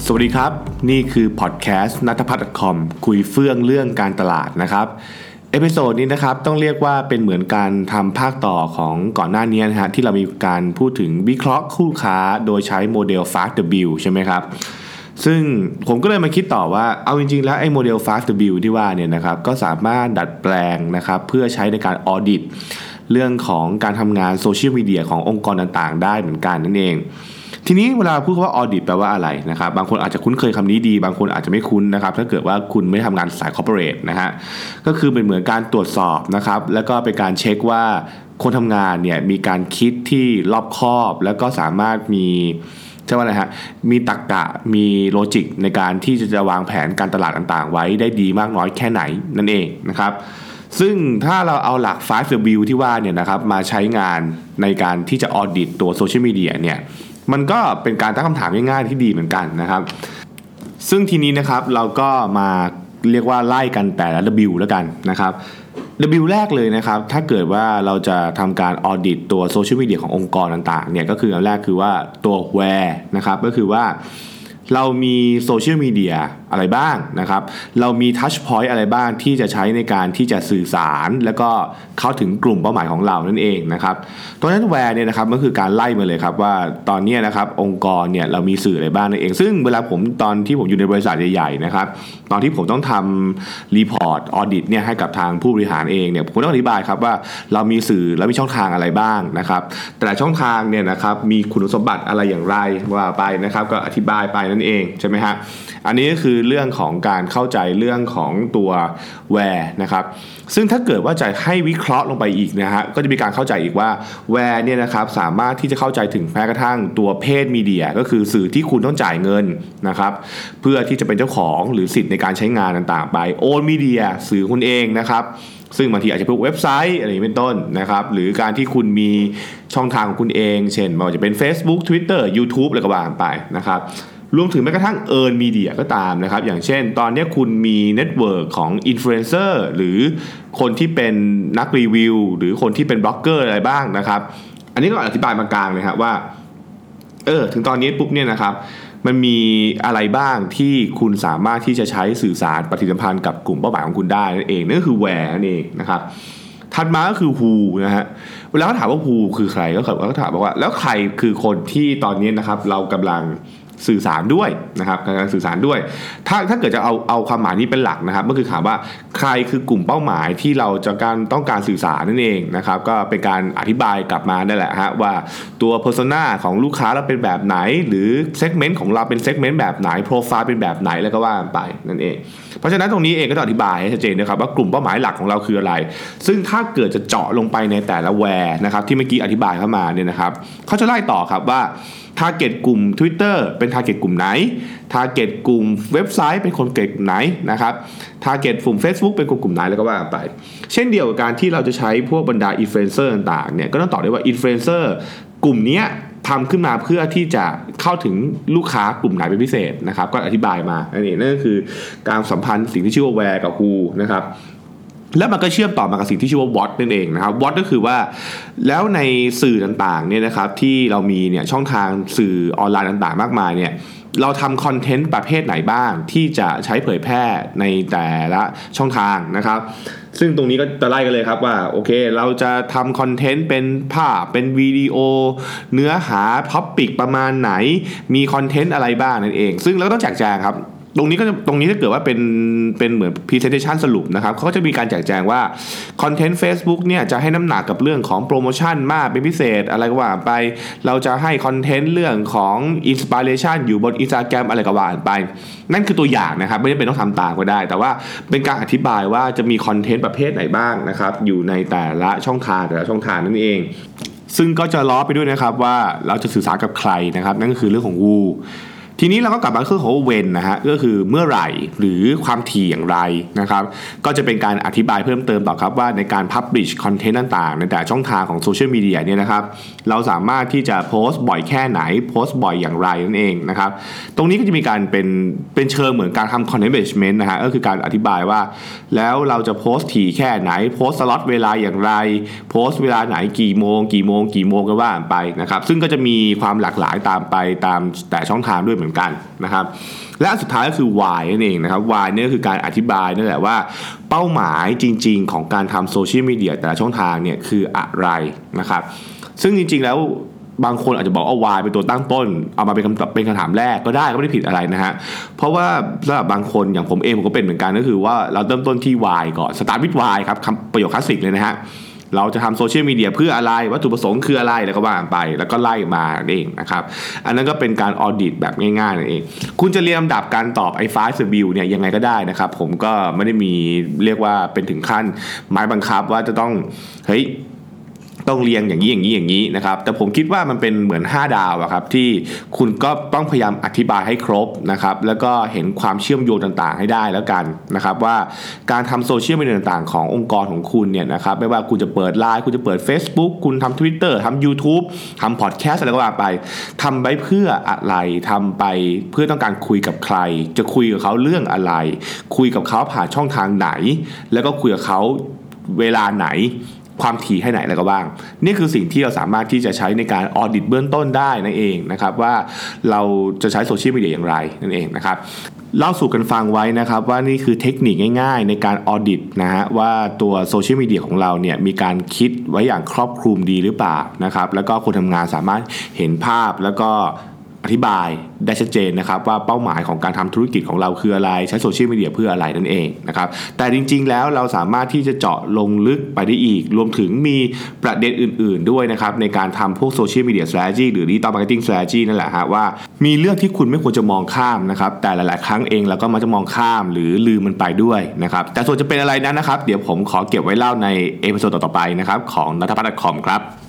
สวัสดีครับนี่คือพอดแคสต์ณัฐพัฒน์ .com คุยเฟื่องเรื่องการตลาดนะครับเอพิโซดนี้นะครับต้องเรียกว่าเป็นเหมือนการทำภาคต่อของก่อนหน้านี้นะฮะที่เรามีการพูดถึงวิเคราะห์คู่ค้าโดยใช้โมเดล FASTW ใช่ไหมครับซึ่งผมก็เลยมาคิดต่อว่าเอาจริงๆแล้วไอ้โมเดล FASTW ที่ว่าเนี่ยนะครับก็สามารถดัดแปลงนะครับเพื่อใช้ในการออดิตเรื่องของการทำงานโซเชียลมีเดียขององค์กรต่างๆได้เหมือนกันนั่นเองทีนี้เวลาพูดว่าออดิตแปลว่าอะไรนะครับบางคนอาจจะคุ้นเคยคำนี้ดีบางคนอาจจะไม่คุ้นนะครับถ้าเกิดว่าคุณไม่ทำงานสายคอร์ปอเรทนะฮะก็คือเป็นเหมือนการตรวจสอบนะครับแล้วก็เป็นการเช็คว่าคนทำงานเนี่ยมีการคิดที่รอบคอบแล้วก็สามารถมีใช่ว่าอะไรฮะมีตรรกะมีโลจิกในการที่จะวางแผนการตลาดต่างๆไว้ได้ดีมากน้อยแค่ไหนนั่นเองนะครับซึ่งถ้าเราเอาหลัก 5W ที่ว่าเนี่ยนะครับมาใช้งานในการที่จะออดิตตัวโซเชียลมีเดียเนี่ยมันก็เป็นการตั้งคำถามง่ายๆที่ดีเหมือนกันนะครับซึ่งทีนี้นะครับเราก็มาเรียกว่าไล่กันแต่ละ W แล้วกันนะครับ W แรกเลยนะครับถ้าเกิดว่าเราจะทำการออดิตตัวโซเชียลมีเดียขององค์กรต่างๆเนี่ยก็คืออันแรกคือว่าตัว where นะครับก็คือว่าเรามีโซเชียลมีเดียอะไรบ้างนะครับเรามีทัชพอยต์อะไรบ้างที่จะใช้ในการที่จะสื่อสารแล้วก็เข้าถึงกลุ่มเป้าหมายของเรานั่นเองนะครับตัวนั้นแวร์เนี่ยนะครับก็คือการไล่มาเลยครับว่าตอนนี้นะครับองค์กรเนี่ยเรามีสื่ออะไรบ้างนั่นเองซึ่งเวลาผมตอนที่ผมอยู่ในบริษัทใหญ่ๆนะครับตอนที่ผมต้องทำรีพอร์ตออดิตเนี่ยให้กับทางผู้บริหารเองเนี่ยผมต้องอธิบายครับว่าเรามีสื่อและมีช่องทางอะไรบ้างนะครับแต่ละช่องทางเนี่ยนะครับมีคุณสมบัติอะไรอย่างไรว่าไปนะครับก็อธิบายไปนั่นเองใช่ไหมฮะอันนี้ก็คือเรื่องของการเข้าใจเรื่องของตัว where นะครับซึ่งถ้าเกิดว่าจะให้วิเคราะห์ลงไปอีกนะฮะก็จะมีการเข้าใจอีกว่า where เนี่ยนะครับสามารถที่จะเข้าใจถึงแม้กระทั่งตัวเพศมีเดียก็คือสื่อที่คุณต้องจ่ายเงินนะครับเพื่อที่จะเป็นเจ้าของหรือสิทธิ์ในการใช้งานต่างๆไป own media สื่อคุณเองนะครับซึ่งบางทีอาจจะเป็นเว็บไซต์อะไรเป็นต้นนะครับหรือการที่คุณมีช่องทางของคุณเองเช่นไม่ว่าจะเป็น Facebook Twitter YouTube อะไรก็ว่าไปนะครับรวมถึงแม้กระทั่ง earn media ก็ตามนะครับอย่างเช่นตอนนี้คุณมีเน็ตเวิร์กของอินฟลูเอนเซอร์หรือคนที่เป็นนักรีวิวหรือคนที่เป็นบล็อกเกอร์อะไรบ้างนะครับอันนี้ก็อธิบายมากลางเลยครับว่าถึงตอนนี้ปุ๊บเนี่ยนะครับมันมีอะไรบ้างที่คุณสามารถที่จะใช้สื่อสารปฏิสัมพันธ์กับกลุ่มเป้าหมายของคุณได้นั่นเองนั่นก็คือ where นั่นเองนะครับถัดมาก็คือ who นะฮะเวลาเขาถามว่า who คือใครก็ถามบอกว่าแล้วใครคือคนที่ตอนนี้นะครับเรากำลังสื่อสารด้วยนะครับการสื่อสารด้วยถ้าเกิดจะเอาความหมายนี้เป็นหลักนะครับก็คือถามว่าใครคือกลุ่มเป้าหมายที่เราจะต้องการสื่อสารนั่นเองนะครับก็เป็นการอธิบายกลับมาได้แหละฮะว่าตัว persona ของลูกค้าเราเป็นแบบไหนหรือ segment ของเราเป็น segment แบบไหน profile เป็นแบบไหนแล้วก็ว่าไปนั่นเองเพราะฉะนั้นตรงนี้เองก็ต้องอธิบายให้ชัดเจนนะครับว่ากลุ่มเป้าหมายหลักของเราคืออะไรซึ่งถ้าเกิดจะเจาะลงไปในแต่ละ where นะครับที่เมื่อกี้อธิบายเข้ามาเนี่ยนะครับเขาจะไล่ต่อครับว่าtarget กลุ่ม Twitter เป็น target กลุ่มไหน target กลุ่มเว็บไซต์เป็นคนเก่งไหนนะครับ target กลุ่ม Facebook เป็นกลุ่มไหนแล้วก็ว่าไปเช่นเดียวกับการที่เราจะใช้พวกบรรดา influencer ต่างๆเนี่ยก็ต้องตอบได้ว่า influencer กลุ่มนี้ทำขึ้นมาเพื่อที่จะเข้าถึงลูกค้ากลุ่มไหนเป็นพิเศษนะครับก็อธิบายมานั่นก็คือการสัมพันธ์สิ่งที่ชื่อว่า where กับ who นะครับแล้วมันก็เชื่อมต่อมากับสิ่งที่ชื่อว่า what นั่นเองนะครับ what ก็คือว่าแล้วในสื่อต่างๆเนี่ยนะครับที่เรามีเนี่ยช่องทางสื่อออนไลน์ต่างๆมากมายเนี่ยเราทำคอนเทนต์ประเภทไหนบ้างที่จะใช้เผยแพร่ในแต่ละช่องทางนะครับซึ่งตรงนี้ก็จะไล่กันเลยครับว่าโอเคเราจะทำคอนเทนต์เป็นภาพเป็นวิดีโอเนื้อหาท็อปิกประมาณไหนมีคอนเทนต์อะไรบ้างนั่นเองซึ่งเราก็ต้องแจกแจงครับตรงนี้ถ้าเกิดว่าเป็นเหมือน presentation สรุปนะครับเขาก็จะมีการแจกแจงว่าคอนเทนต์ Facebook เนี่ยจะให้น้ำหนักกับเรื่องของโปรโมชั่นมากเป็นพิเศษอะไรก็ว่าไปเราจะให้คอนเทนต์เรื่องของ inspiration อยู่บน Instagram อะไรก็ว่าไปนั่นคือตัวอย่างนะครับไม่ได้เป็นต้องทำตามก็ได้แต่ว่าเป็นการอธิบายว่าจะมีคอนเทนต์ประเภทไหนบ้างนะครับอยู่ในแต่ละช่องทางนั่นเองซึ่งก็จะล้อไปด้วยนะครับว่าเราจะสื่อสารกับใครนะครับนั่นก็คือเรื่องของ whoทีนี้เราก็กลับมาเรื่องของเวนนะฮะก็คือเมื่อไหร่หรือความถี่อย่างไรนะครับก็จะเป็นการอธิบายเพิ่มเติมต่อครับว่าในการ publish content ต่างๆในแต่ช่องทางของโซเชียลมีเดียเนี่ยนะครับเราสามารถที่จะโพสต์บ่อยแค่ไหนโพสต์บ่อยอย่างไรนั่นเองนะครับตรงนี้ก็จะมีการเป็นเชิงเหมือนการทำ content management นะฮะก็คือการอธิบายว่าแล้วเราจะโพสต์ถี่แค่ไหนโพสต์สล็อตเวลาอย่างไรโพสต์เวลาไหนกี่โมงก็ว่าไปนะครับซึ่งก็จะมีความหลากหลายตามแต่ช่องทางด้วยเหมือนมือนกันนะครับและสุดท้ายก็คือ why นั่นเองนะครับ why นี่ก็คือการอธิบายนั่นแหละว่าเป้าหมายจริงๆของการทำโซเชียลมีเดียแต่ละช่องทางเนี่ยคืออะไรนะครับซึ่งจริงๆแล้วบางคนอาจจะบอกว่า why เป็นตัวตั้งต้นเอามาเป็นคำถามแรกก็ได้ก็ไม่ได้ผิดอะไรนะฮะเพราะว่าสำหรับบางคนอย่างผมเองผมก็เป็นเหมือนกันก็คือว่าเราเริ่มต้นที่ why ก่อน start with why ครับคำประโยคคลาสสิกเลยนะฮะเราจะทำโซเชียลมีเดียเพื่ออะไรวัตถุประสงค์คืออะไรแล้วก็ว่าไปแล้วก็ไล่มาเองนะครับอันนั้นก็เป็นการออดิตแบบง่ายๆนั่นเองคุณจะเรียงลำดับการตอบไอ้5 review เนี่ยยังไงก็ได้นะครับผมก็ไม่ได้มีเรียกว่าเป็นถึงขั้นไม้บังคับว่าจะต้องต้องเรียงอย่างนี้นะครับแต่ผมคิดว่ามันเป็นเหมือน5ดาวอะครับที่คุณก็ต้องพยายามอธิบายให้ครบนะครับแล้วก็เห็นความเชื่อมโยงต่างๆให้ได้แล้วกันนะครับว่าการทำโซเชียลมีเดียต่างๆขององค์กรของคุณเนี่ยนะครับไม่ว่าคุณจะเปิด LINE คุณจะเปิด Facebook คุณทำ Twitter ทำ YouTube ทำ Podcast อะไรก็ว่าไปทำไปเพื่ออะไรทำไปเพื่อต้องการคุยกับใครจะคุยกับเขาเรื่องอะไรคุยกับเขาผ่านช่องทางไหนแล้วก็คุยกับเขาเวลาไหนความถี่ให้ไหนแล้วก็บ้างนี่คือสิ่งที่เราสามารถที่จะใช้ในการออดิตเบื้องต้นได้นั่นเองนะครับว่าเราจะใช้โซเชียลมีเดียอย่างไรนั่นเองนะครับเล่าสู่กันฟังไว้นะครับว่านี่คือเทคนิคง่ายๆในการออดิตนะฮะว่าตัวโซเชียลมีเดียของเราเนี่ยมีการคิดไว้อย่างครอบคลุมดีหรือเปล่านะครับแล้วก็คนทำงานสามารถเห็นภาพแล้วก็อธิบายได้ชัดเจนนะครับว่าเป้าหมายของการทำธุรกิจของเราคืออะไรใช้โซเชียลมีเดียเพื่ออะไรนั่นเองนะครับแต่จริงๆแล้วเราสามารถที่จะเจาะลงลึกไปได้อีกรวมถึงมีประเด็นอื่นๆด้วยนะครับในการทำพวกโซเชียลมีเดีย strategy หรือ digital marketing strategy นั่นแหละฮะว่ามีเรื่องที่คุณไม่ควรจะมองข้ามนะครับแต่หลายๆครั้งเองเราก็มักจะมองข้ามหรือลืมมันไปด้วยนะครับแต่ส่วนจะเป็นอะไรนั้นนะครับเดี๋ยวผมขอเก็บไว้เล่าในเอพิโซดต่อๆไปนะครับของ natapat.com ครับ